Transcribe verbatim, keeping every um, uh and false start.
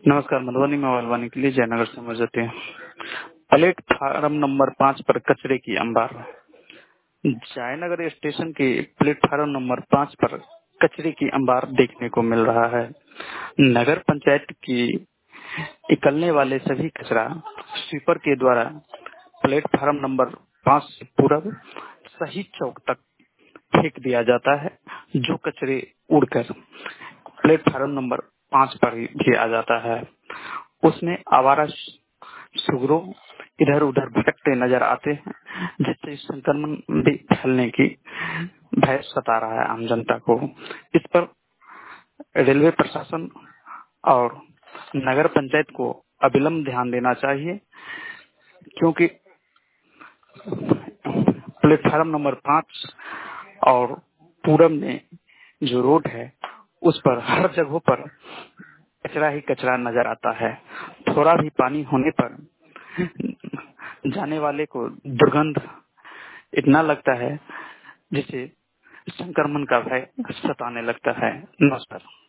नमस्कार। मधुबनी में बागवानी के लिए जयनगर से मौजूद है। प्लेटफार्म नंबर पाँच पर कचरे की अंबार। जयनगर स्टेशन के प्लेटफार्म नंबर पाँच पर कचरे की अंबार देखने को मिल रहा है। नगर पंचायत की निकलने वाले सभी कचरा स्वीपर के द्वारा प्लेटफार्म नंबर पाँच से पूरब सही चौक तक फेंक दिया जाता है, जो कचरे उड़कर प्लेटफार्म नंबर पाँच पर ही भी आ जाता है। उसमें आवारा सुगरों इधर उधर भटकते नजर आते हैं, जिससे संक्रमण भी फैलने की भय सता रहा है आम जनता को। इस पर रेलवे प्रशासन और नगर पंचायत को अविलंब ध्यान देना चाहिए, क्योंकि प्लेटफार्म नंबर पाँच और पूरब में जो रोड है उस पर हर जगहों पर कचरा ही कचरा नजर आता है। थोड़ा भी पानी होने पर जाने वाले को दुर्गंध इतना लगता है जिससे संक्रमण का भय सताने लगता है। नमस्कार।